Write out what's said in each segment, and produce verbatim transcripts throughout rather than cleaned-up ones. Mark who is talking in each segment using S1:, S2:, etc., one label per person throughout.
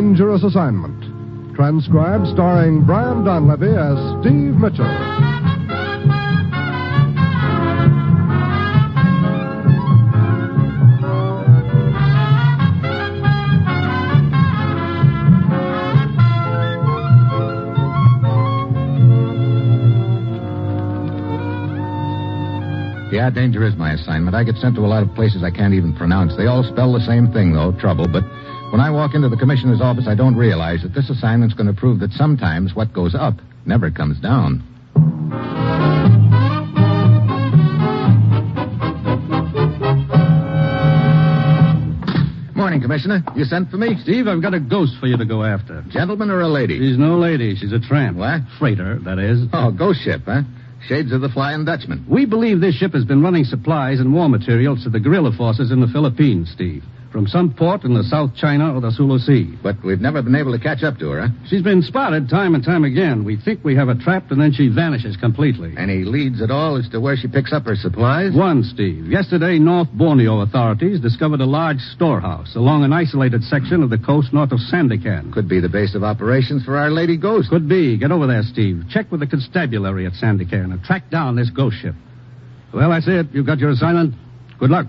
S1: Dangerous Assignment. Transcribed starring Brian Donlevy as Steve Mitchell.
S2: Yeah, danger is my assignment. I get sent to a lot of places I can't even pronounce. They all spell the same thing, though, trouble. But when I walk into the commissioner's office, I don't realize that this assignment's going to prove that sometimes what goes up never comes down. Morning, Commissioner. You sent for me?
S3: Steve, I've got a ghost for you to go after.
S2: Gentleman or a lady?
S3: She's no lady. She's a tramp.
S2: What?
S3: Freighter, that is.
S2: Oh, ghost ship, huh? Shades of the Flying Dutchman.
S3: We believe this ship has been running supplies and war materials to the guerrilla forces in the Philippines, Steve. From some port in the South China or the Sulu Sea.
S2: But we've never been able to catch up to her, huh?
S3: She's been spotted time and time again. We think we have her trapped, and then she vanishes completely.
S2: Any leads at all as to where she picks up her supplies?
S3: One, Steve. Yesterday, North Borneo authorities discovered a large storehouse along an isolated section of the coast north of Sandakan.
S2: Could be the base of operations for Our Lady Ghost.
S3: Could be. Get over there, Steve. Check with the constabulary at Sandakan and track down this ghost ship. Well, that's it. You've got your assignment. Good luck.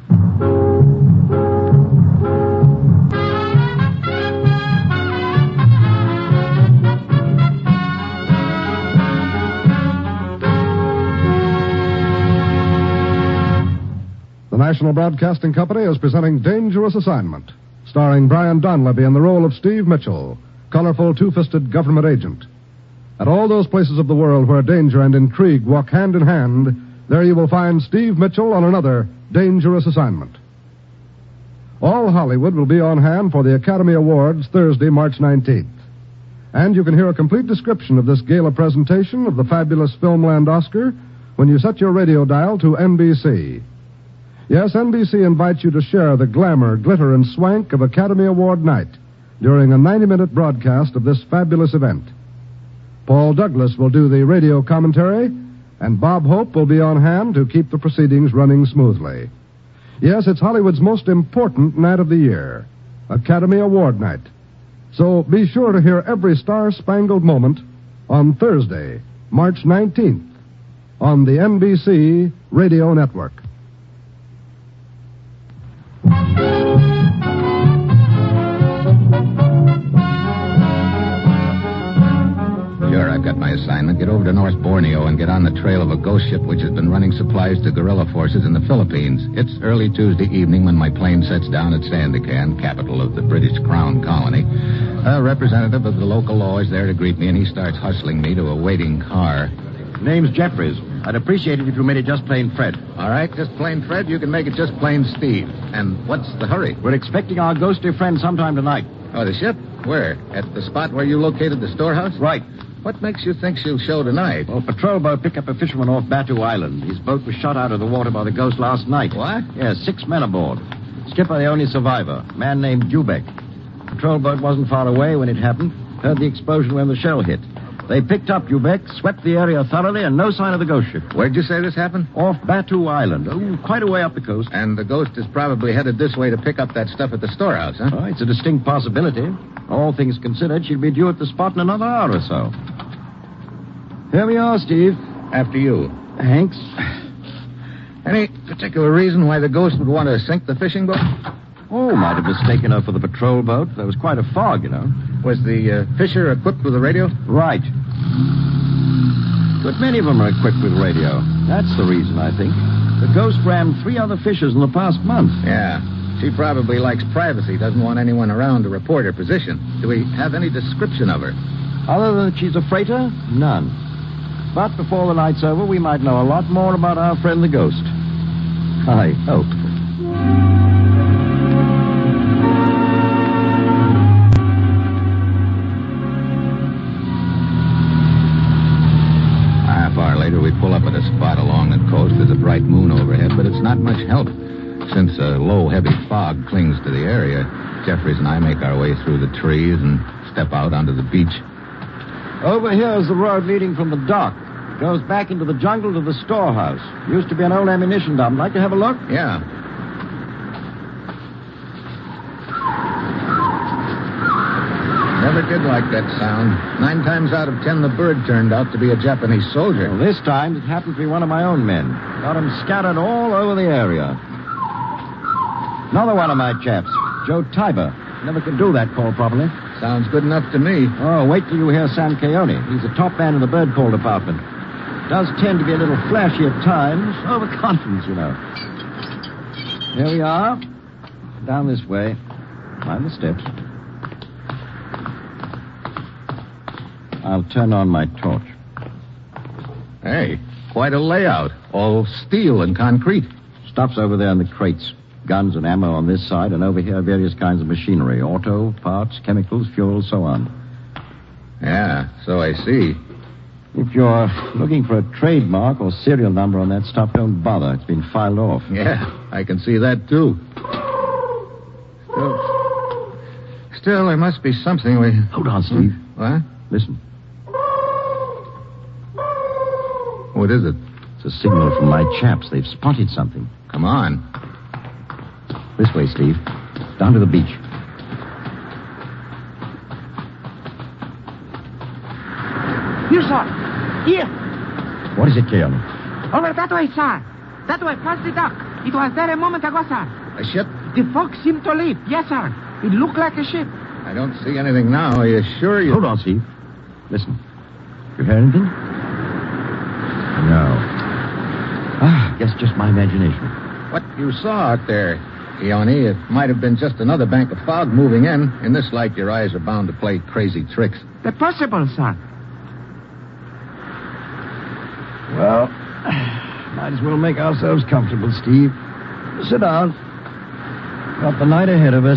S1: The National Broadcasting Company is presenting Dangerous Assignment, starring Brian Donlevy in the role of Steve Mitchell, colorful two-fisted government agent. At all those places of the world where danger and intrigue walk hand in hand, there you will find Steve Mitchell on another Dangerous Assignment. All Hollywood will be on hand for the Academy Awards Thursday, March nineteenth. And you can hear a complete description of this gala presentation of the fabulous Filmland Oscar when you set your radio dial to N B C. Yes, N B C invites you to share the glamour, glitter, and swank of Academy Award night during a ninety-minute broadcast of this fabulous event. Paul Douglas will do the radio commentary, and Bob Hope will be on hand to keep the proceedings running smoothly. Yes, it's Hollywood's most important night of the year, Academy Award night. So be sure to hear every star-spangled moment on Thursday, March nineteenth, on the N B C Radio Network.
S2: Sure, I've got my assignment. Get over to North Borneo and get on the trail of a ghost ship which has been running supplies to guerrilla forces in the Philippines. It's early Tuesday evening when my plane sets down at Sandakan, capital of the British Crown Colony. A representative of the local law is there to greet me, and he starts hustling me to a waiting car.
S4: Name's Jeffries. I'd appreciate it if you made it just plain Fred.
S2: All right, just plain Fred. You can make it just plain Steve. And what's the hurry?
S4: We're expecting our ghostly friend sometime tonight.
S2: Oh, the ship? Where? At the spot where you located the storehouse?
S4: Right.
S2: What makes you think she'll show tonight?
S4: Well, a patrol boat picked up a fisherman off Batu Island. His boat was shot out of the water by the ghost last night.
S2: What?
S4: Yes, six men aboard. Skipper, the only survivor, a man named Dubek. Patrol boat wasn't far away when it happened. Heard the explosion when the shell hit. They picked up Dubek, swept the area thoroughly, and no sign of the ghost ship.
S2: Where'd you say this happened?
S4: Off Batu Island. Oh, quite a way up the coast.
S2: And the ghost is probably headed this way to pick up that stuff at the storehouse, huh?
S4: Oh, it's a distinct possibility. All things considered, she'll be due at the spot in another hour or so. Here we are, Steve.
S2: After you.
S4: Thanks.
S2: Any particular reason why the ghost would want to sink the fishing boat?
S4: Oh, might have mistaken her for the patrol boat. There was quite a fog, you know.
S2: Was the uh, fisher equipped with a radio?
S4: Right. But many of them are equipped with radio. That's the reason, I think. The ghost rammed three other fishers in the past month.
S2: Yeah. She probably likes privacy, doesn't want anyone around to report her position. Do we have any description of her?
S4: Other than that she's a freighter? None. But before the night's over, we might know a lot more about our friend the ghost. I hope.
S2: Half hour later, we pull up at a spot along the coast. There's a bright moon overhead, but it's not much help. Since a low, heavy fog clings to the area, Jeffries and I make our way through the trees and step out onto the beach.
S4: Over here is the road leading from the dock. It goes back into the jungle to the storehouse. Used to be an old ammunition dump. Like to have a look?
S2: Yeah. Never did like that sound. Nine times out of ten, the bird turned out to be a Japanese soldier.
S4: Well, this time, it happened to be one of my own men. Got him scattered all over the area. Another one of my chaps, Joe Tiber. Never could do that call properly.
S2: Sounds good enough to me.
S4: Oh, wait till you hear Sam Keone. He's the top man in the bird call department. Does tend to be a little flashy at times. Overconfident, you know. Here we are. Down this way. Mind the steps. I'll turn on my torch.
S2: Hey, quite a layout. All steel and concrete.
S4: Stuff's over there in the crates. Guns and ammo on this side, and over here various kinds of machinery. Auto, parts, chemicals, fuel, so on.
S2: Yeah, so I see.
S4: If you're looking for a trademark or serial number on that stuff, don't bother. It's been filed off.
S2: Yeah, I can see that, too. Still, still there must be something we...
S4: Hold on, Steve.
S2: What?
S4: Listen.
S2: What is it?
S4: It's a signal from my chaps. They've spotted something.
S2: Come on.
S4: This way, Steve. Down to the beach.
S5: Here, sir. Here.
S4: What is it, Keone?
S5: Over that way, sir. That way, past the dock. It was there a moment ago, sir.
S2: A ship?
S5: The fog seemed to leave. Yes, sir. It looked like a ship.
S2: I don't see anything now. Are you sure you...
S4: Hold on, Steve. Listen. You hear anything? No. Ah, guess just my imagination.
S2: What you saw out there, Keone, it might have been just another bank of fog moving in. In this light, your eyes are bound to play crazy tricks.
S5: The possible, sir.
S4: Well, might as well make ourselves comfortable, Steve. Sit down. Got the night ahead of us.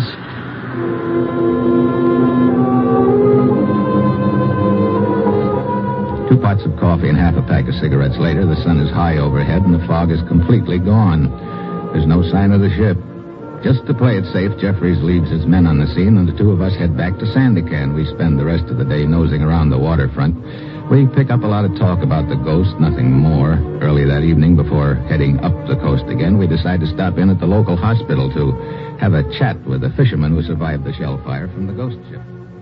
S2: Two pots of coffee and half a pack of cigarettes later, the sun is high overhead and the fog is completely gone. There's no sign of the ship. Just to play it safe, Jeffries leaves his men on the scene, and the two of us head back to Sandakan. We spend the rest of the day nosing around the waterfront. We pick up a lot of talk about the ghost, nothing more. Early that evening, before heading up the coast again, we decide to stop in at the local hospital to have a chat with the fisherman who survived the shell fire from the ghost ship.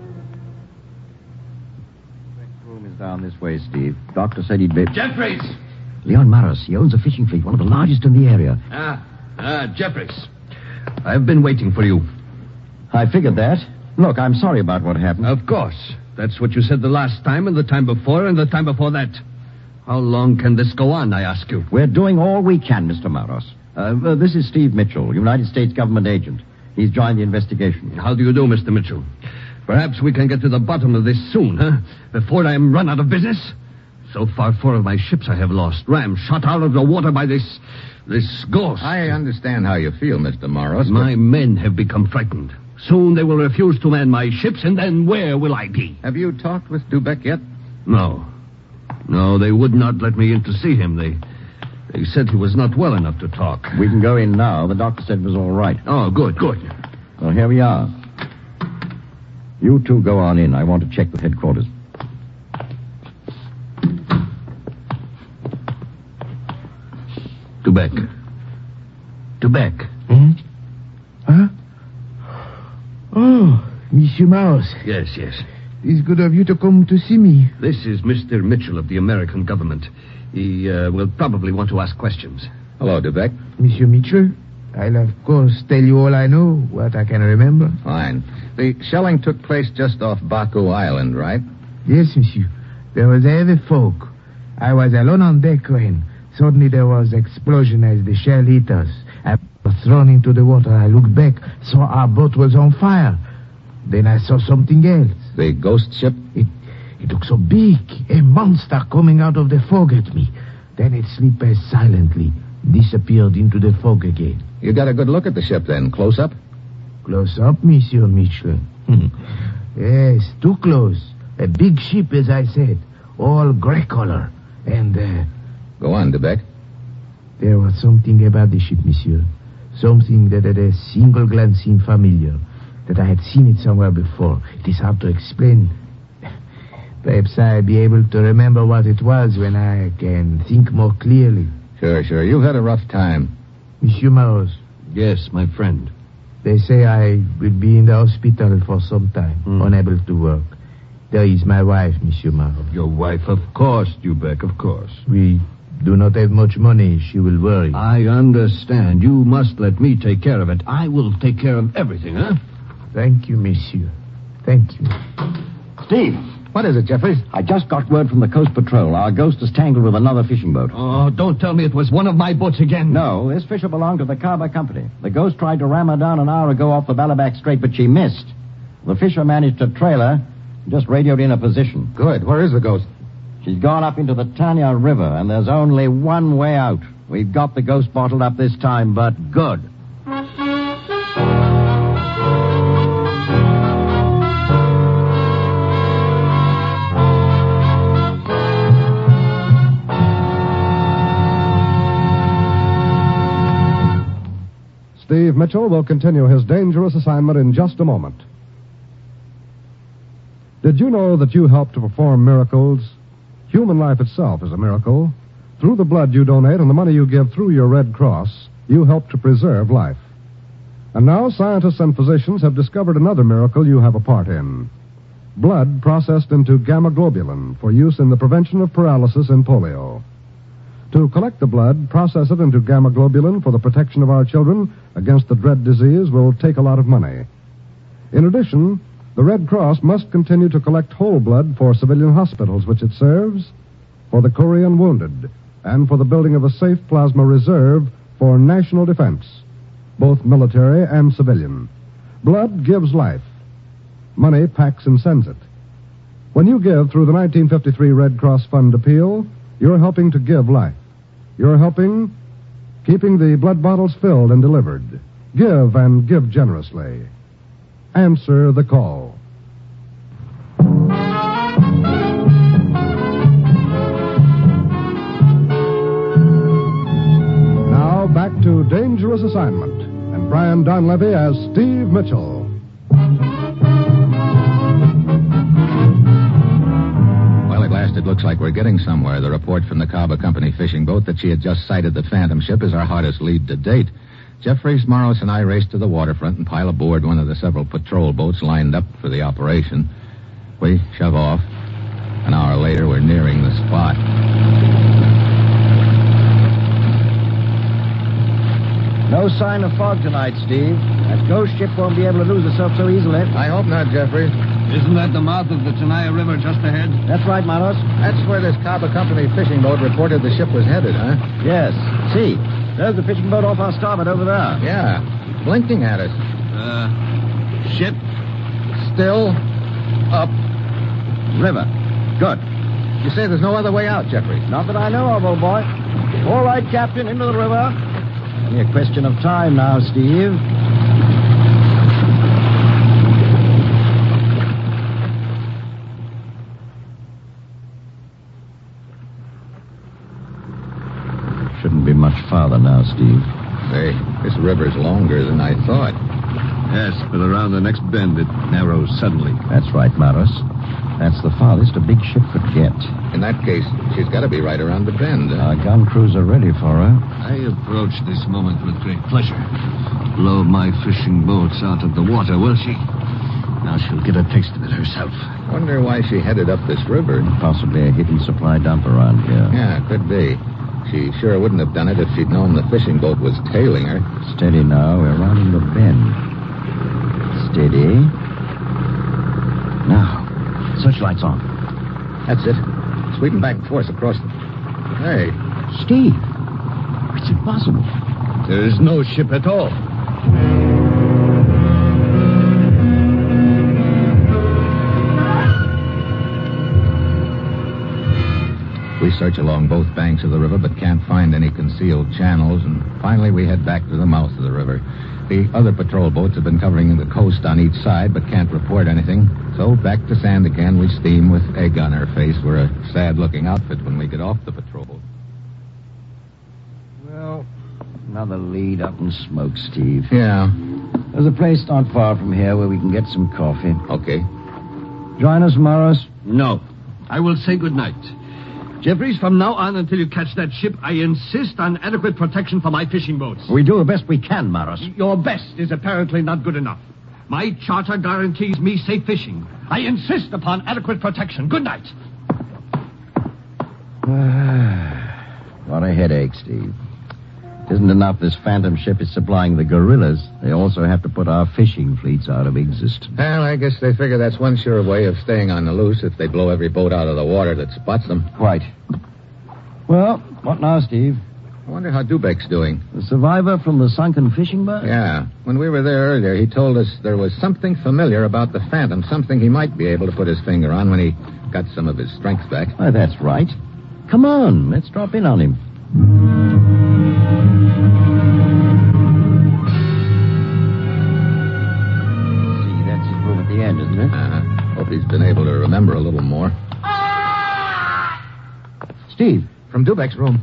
S4: Room is down this way, Steve. Doctor said he'd be...
S6: Jeffries!
S4: Leon Maros. He owns a fishing fleet, one of the largest in the area.
S6: Ah, ah, Jeffries. I've been waiting for you.
S4: I figured that. Look, I'm sorry about what happened.
S3: Of course. That's what you said the last time and the time before and the time before that. How long can this go on, I ask you?
S4: We're doing all we can, Mister Maros. Uh, uh, this is Steve Mitchell, United States government agent. He's joined the investigation.
S3: How do you do, Mister Mitchell? Perhaps we can get to the bottom of this soon, huh? Before I am run out of business? So far, four of my ships I have lost. Rams shot out of the water by this... this ghost.
S2: I understand how you feel, Mister Morris.
S3: My but... men have become frightened. Soon they will refuse to man my ships, and then where will I be?
S2: Have you talked with Dubeck yet?
S3: No. No, they would not let me in to see him. They they said he was not well enough to talk.
S4: We can go in now. The doctor said it was all right.
S3: Oh, good, good.
S4: Well, here we are. You two go on in. I want to check with headquarters.
S3: Dubeck. Dubeck.
S5: Hmm? Huh? Oh, Monsieur Maros.
S3: Yes, yes.
S5: It's good of you to come to see me.
S3: This is Mister Mitchell of the American government. He uh, will probably want to ask questions.
S2: Hello, Dubeck.
S5: Monsieur Mitchell, I'll of course tell you all I know, what I can remember.
S2: Fine. The shelling took place just off Baku Island, right?
S5: Yes, monsieur. There was heavy fog. I was alone on deck when suddenly there was explosion as the shell hit us. I was thrown into the water. I looked back, saw our boat was on fire. Then I saw something else.
S2: The ghost ship?
S5: It, it looked so big, a monster coming out of the fog at me. Then it slipped as silently, disappeared into the fog again.
S2: You got a good look at the ship then, close up?
S5: Close up, Monsieur Mitchell. Yes, too close. A big ship, as I said, all gray color. And, uh...
S2: Go on, Dubeck.
S5: There was something about the ship, monsieur. Something that at a single glance seemed familiar. That I had seen it somewhere before. It is hard to explain. Perhaps I'll be able to remember what it was when I can think more clearly.
S2: Sure, sure. You've had a rough time.
S5: Monsieur Maros.
S3: Yes, my friend.
S5: They say I will be in the hospital for some time,
S3: Mm.
S5: unable to work. There is my wife, Monsieur Marrow.
S3: Your wife, of course, Dubeck, of course.
S5: We do not have much money. She will worry.
S3: I understand. You must let me take care of it. I will take care of everything, huh?
S5: Thank you, Monsieur. Thank you.
S4: Steve,
S2: What is it, Jeffries?
S4: I just got word from the Coast Patrol. Our ghost is tangled with another fishing boat.
S3: Oh, don't tell me it was one of my boats again.
S4: No, this fisher belonged to the Carver Company. The ghost tried to ram her down an hour ago off the Ballaback Strait, but she missed. The fisher managed to trail her and just radioed in a position.
S2: Good. Where is the ghost?
S4: She's gone up into the Tanya River, and there's only one way out. We've got the ghost bottled up this time, but good.
S1: Steve Mitchell will continue his dangerous assignment in just a moment. Did you know that you help to perform miracles? Human life itself is a miracle. Through the blood you donate and the money you give through your Red Cross, you help to preserve life. And now scientists and physicians have discovered another miracle you have a part in. Blood processed into gamma globulin for use in the prevention of paralysis and polio. To collect the blood, process it into gamma globulin for the protection of our children against the dread disease will take a lot of money. In addition, the Red Cross must continue to collect whole blood for civilian hospitals which it serves, for the Korean wounded, and for the building of a safe plasma reserve for national defense, both military and civilian. Blood gives life. Money packs and sends it. When you give through the nineteen fifty-three Red Cross Fund appeal, you're helping to give life. You're helping keeping the blood bottles filled and delivered. Give and give generously. Answer the call. Now back to Dangerous Assignment and Brian Donlevy as Steve Mitchell.
S2: It looks like we're getting somewhere. The report from the Carver Company fishing boat that she had just sighted the Phantom ship is our hottest lead to date. Jeffries, Morris, and I raced to the waterfront and pile aboard one of the several patrol boats lined up for the operation. We shove off. An hour later, we're nearing the spot.
S4: No sign of fog tonight, Steve. That ghost ship won't be able to lose herself so easily.
S2: I hope not, Jeffries.
S3: Isn't that the mouth of the Tenaya River just ahead?
S4: That's right, Manos.
S2: That's where this Carver Company fishing boat reported the ship was headed, huh?
S4: Yes. See, there's the fishing boat off our starboard over there.
S2: Yeah, blinking at us.
S3: Uh, ship?
S2: Still up.
S4: River. Good.
S2: You say there's no other way out, Jeffries?
S4: Not that I know of, old boy. All right, Captain, into the river. Only a question of time now, Steve. Shouldn't be much farther now, Steve.
S2: Say, this river's longer than I thought.
S3: Yes, but around the next bend it narrows suddenly.
S4: That's right, Maros. That's the farthest a big ship could get.
S2: In that case, she's got to be right around the bend.
S4: Our gun crews are ready for her.
S3: I approach this moment with great pleasure. Blow my fishing boats out of the water, will she? Now she'll get a taste of it herself.
S2: Wonder why she headed up this river.
S4: Possibly a hidden supply dump around here.
S2: Yeah, could be. She sure wouldn't have done it if she'd known the fishing boat was tailing her.
S4: Steady now. We're rounding the bend. Steady. Now, searchlights on.
S2: That's it. Sweeping back and forth across the... Hey.
S4: Steve, it's impossible.
S3: There's no ship at all.
S2: We search along both banks of the river, but can't find any concealed channels, and finally we head back to the mouth of the river. The other patrol boats have been covering the coast on each side, but can't report anything. So back to sand again, we steam with egg on our face. We're a sad-looking outfit when we get off the patrol boat.
S4: Well, another lead up in smoke, Steve.
S2: Yeah.
S4: There's a place not far from here where we can get some coffee.
S2: Okay.
S4: Join us, Morris.
S3: No. I will say good night. Jeffries, from now on until you catch that ship, I insist on adequate protection for my fishing boats.
S4: We do the best we can, Maros.
S3: Your best is apparently not good enough. My charter guarantees me safe fishing. I insist upon adequate protection. Good night.
S4: What a headache, Steve. It isn't enough this phantom ship is supplying the guerrillas. They also have to put our fishing fleets out of existence.
S2: Well, I guess they figure that's one sure way of staying on the loose if they blow every boat out of the water that spots them.
S4: Quite. Well, what now, Steve?
S2: I wonder how Dubek's doing.
S4: The survivor from the sunken fishing boat?
S2: Yeah. When we were there earlier, he told us there was something familiar about the Phantom, something he might be able to put his finger on when he got some of his strength back.
S4: Why, that's right. Come on, let's drop in on him. See, that's his room at the end, isn't it?
S2: Uh-huh. Hope he's been able to remember a little more.
S4: Steve.
S2: From Dubek's room.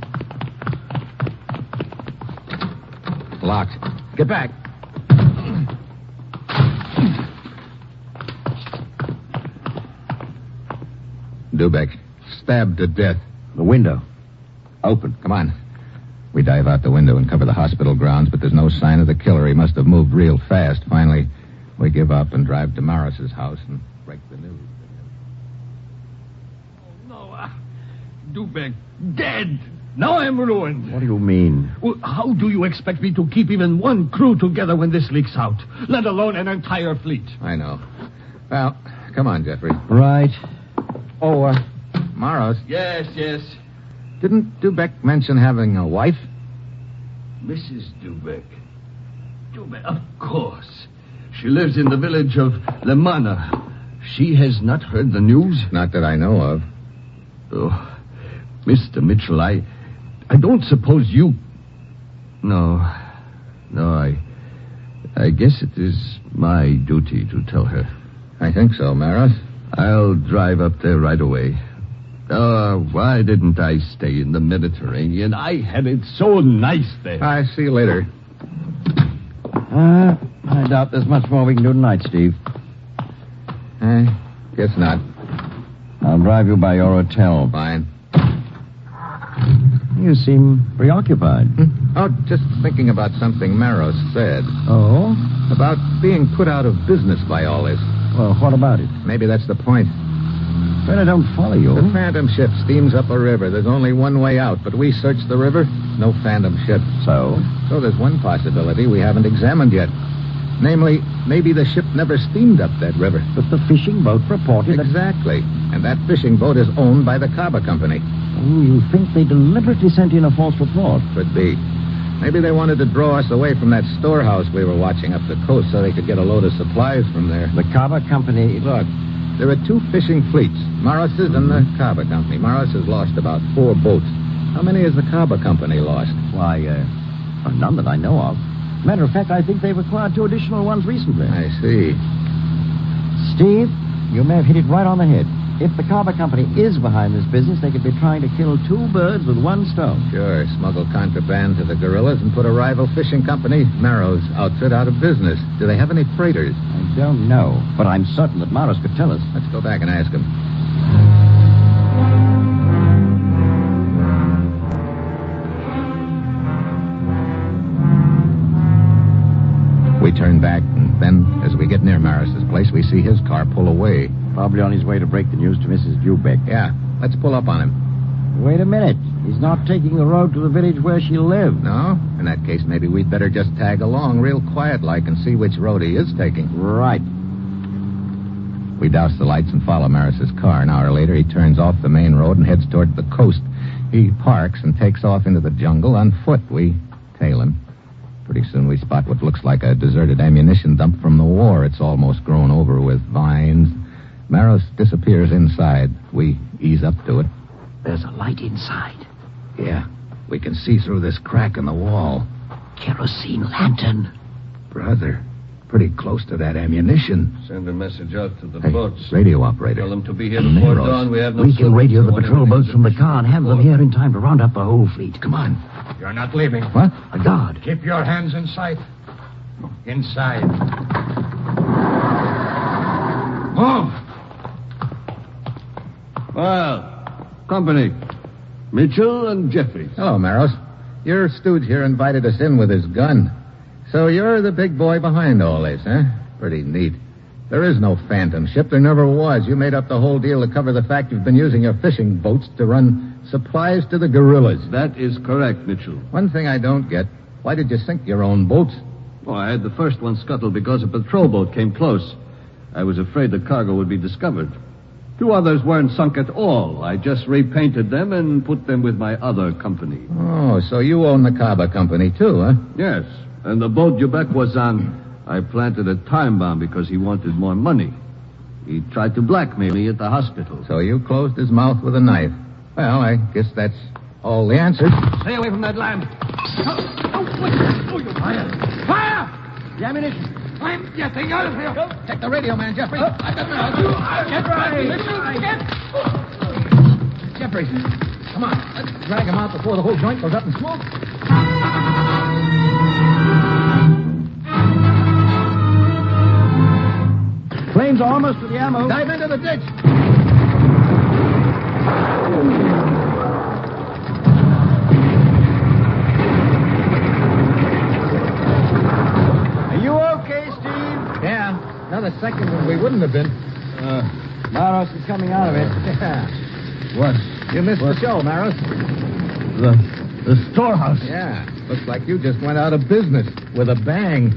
S2: Locked. Get back. Dubek, stabbed to death.
S4: The window. Open.
S2: Come on. We dive out the window and cover the hospital grounds, but there's no sign of the killer. He must have moved real fast. Finally, we give up and drive to Morris's house and break the news.
S3: Oh, no. Uh, Dubek, dead. Now I'm ruined.
S4: What do you mean?
S3: Well, how do you expect me to keep even one crew together when this leaks out, let alone an entire fleet?
S2: I know. Well, come on, Jeffrey.
S4: Right. Oh, uh...
S2: Morris.
S3: Yes, yes.
S2: Didn't Dubek mention having a wife?
S3: Missus Dubek. Dubek, of course. She lives in the village of Lemana. She has not heard the news?
S2: Not that I know of.
S3: Oh, Mister Mitchell, I... I don't suppose you... No. No, I... I guess it is my duty to tell her.
S2: I think so, Maros.
S3: I'll drive up there right away. Oh, why didn't I stay in the Mediterranean? I had it so nice there.
S2: I see you later.
S4: Uh, I doubt there's much more we can do tonight, Steve.
S2: I guess not.
S4: I'll drive you by your hotel.
S2: Fine.
S4: You seem preoccupied.
S2: Hmm? Oh, just thinking about something Maros said.
S4: Oh?
S2: About being put out of business by all this.
S4: Well, what about it?
S2: Maybe that's the point.
S4: But I don't follow you.
S2: The Phantom ship steams up a river. There's only one way out, but we searched the river. No Phantom ship.
S4: So?
S2: So there's one possibility we haven't examined yet. Namely, maybe the ship never steamed up that river.
S4: But the fishing boat reported that...
S2: Exactly. And that fishing boat is owned by the Kaba Company.
S4: Oh, you think they deliberately sent in a false report?
S2: Could be. Maybe they wanted to draw us away from that storehouse we were watching up the coast so they could get a load of supplies from there.
S4: The Kaba Company...
S2: Look, there are two fishing fleets, Morris's and the Kaba Company. Morris has lost about four boats. How many has the Kaba Company lost?
S4: Why, uh, well, none that I know of. Matter of fact, I think they've acquired two additional ones recently.
S2: I see.
S4: Steve, you may have hit it right on the head. If the Kaba Company is behind this business, they could be trying to kill two birds with one stone.
S2: Sure, smuggle contraband to the guerrillas and put a rival fishing company, Marrow's outfit, out of business. Do they have any freighters?
S4: I don't know, but I'm certain that Maros could tell us.
S2: Let's go back and ask him. We turn back, and then, as we get near Maris's place, we see his car pull away.
S4: Probably on his way to break the news to Missus Dubek.
S2: Yeah, let's pull up on him.
S4: Wait a minute. He's not taking the road to the village where she lived.
S2: No? In that case, maybe we'd better just tag along real quiet-like and see which road he is taking.
S4: Right.
S2: We douse the lights and follow Maris's car. An hour later, he turns off the main road and heads toward the coast. He parks and takes off into the jungle on foot. We tail him. Pretty soon we spot what looks like a deserted ammunition dump from the war. It's almost grown over with vines. Maros disappears inside. We ease up to it.
S4: There's a light inside.
S2: Yeah, we can see through this crack in the wall.
S4: Kerosene lantern.
S2: Brother, pretty close to that ammunition.
S3: Send a message out to the
S2: Hey,
S3: boats.
S2: radio operator.
S3: Tell them to be here before
S2: Maros.
S3: dawn. We have no
S4: We can
S3: signals
S4: radio the
S3: to
S4: patrol
S3: anything
S4: boats from the
S3: just
S4: car and have them
S3: before.
S4: here in time to round up the whole fleet.
S2: Come on.
S7: You're not leaving.
S2: What?
S4: A guard.
S7: Keep your hands in sight. Inside. Move!
S3: Well, company, Mitchell and Jeffries.
S2: Hello, Maros. Your stooge here invited us in with his gun. So you're the big boy behind all this, huh? Pretty neat. There is no phantom ship. There never was. You made up the whole deal to cover the fact you've been using your fishing boats to run supplies to the guerrillas.
S3: That is correct, Mitchell.
S2: One thing I don't get, why did you sink your own boats?
S3: Oh, I had the first one scuttled because a patrol boat came close. I was afraid the cargo would be discovered. Two others weren't sunk at all. I just repainted them and put them with my other company.
S2: Oh, so you own the Caba Company, too, huh?
S3: Yes, and the boat Ubeck was on, I planted a time bomb because he wanted more money. He tried to blackmail me at the hospital.
S2: So you closed his mouth with a knife. Well, I guess that's all the answers.
S7: Stay away from that lamp. Oh, oh, oh, you fire! Fire! The ammunition. I'm getting out of here.
S2: Check the radio, man, Jeffrey.
S7: I've got the... Get right. Get...
S2: Jeffrey, come on. Let's drag him out before the whole joint goes up in smoke.
S4: Planes are almost to the ammo.
S2: Dive into the ditch.
S4: Are you okay, Steve?
S2: Yeah, another second and we wouldn't have been.
S4: Uh, Maros is coming out of it.
S2: Yeah.
S3: What?
S2: You missed
S3: What?
S2: the show, Maros.
S3: The, the storehouse.
S2: Yeah, looks like you just went out of business with a bang.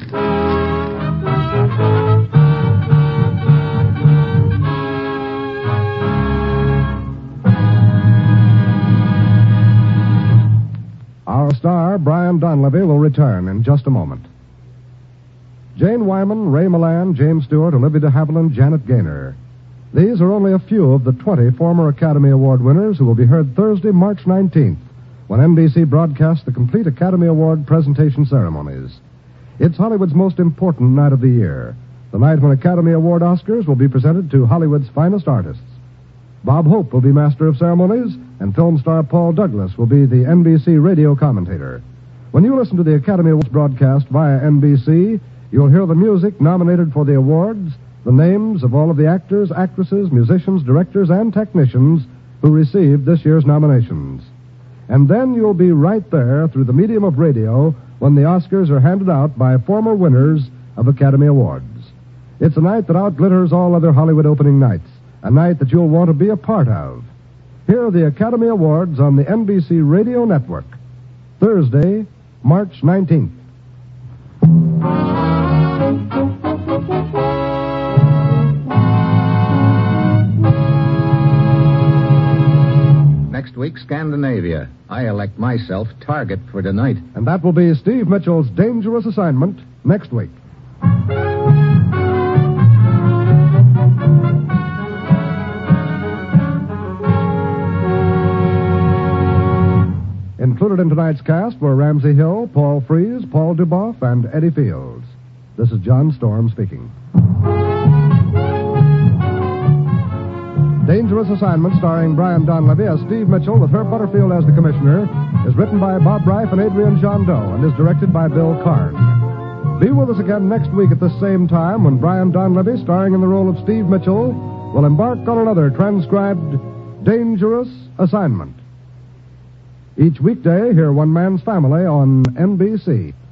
S1: Our star, Brian Donlevy, will return in just a moment. Jane Wyman, Ray Milland, James Stewart, Olivia de Havilland, Janet Gaynor. These are only a few of the twenty former Academy Award winners who will be heard Thursday, March nineteenth, when N B C broadcasts the complete Academy Award presentation ceremonies. It's Hollywood's most important night of the year, the night when Academy Award Oscars will be presented to Hollywood's finest artists. Bob Hope will be master of ceremonies, and film star Paul Douglas will be the N B C radio commentator. When you listen to the Academy Awards broadcast via N B C, you'll hear the music nominated for the awards, the names of all of the actors, actresses, musicians, directors, and technicians who received this year's nominations. And then you'll be right there through the medium of radio when the Oscars are handed out by former winners of Academy Awards. It's a night that outglitters all other Hollywood opening nights, a night that you'll want to be a part of. Here are the Academy Awards on the N B C Radio Network. Thursday, March nineteenth.
S2: Next week, Scandinavia. I elect myself target for tonight.
S1: And that will be Steve Mitchell's dangerous assignment next week. Included in tonight's cast were Ramsey Hill, Paul Frees, Paul Duboff, and Eddie Fields. This is John Storm speaking. Dangerous Assignment, starring Brian Donlevy as Steve Mitchell with Herb Butterfield as the commissioner, is written by Bob Reif and Adrian Jondeau and is directed by Bill Karn. Be with us again next week at this same time when Brian Donlevy, starring in the role of Steve Mitchell, will embark on another transcribed Dangerous Assignment. Each weekday, hear One Man's Family on N B C.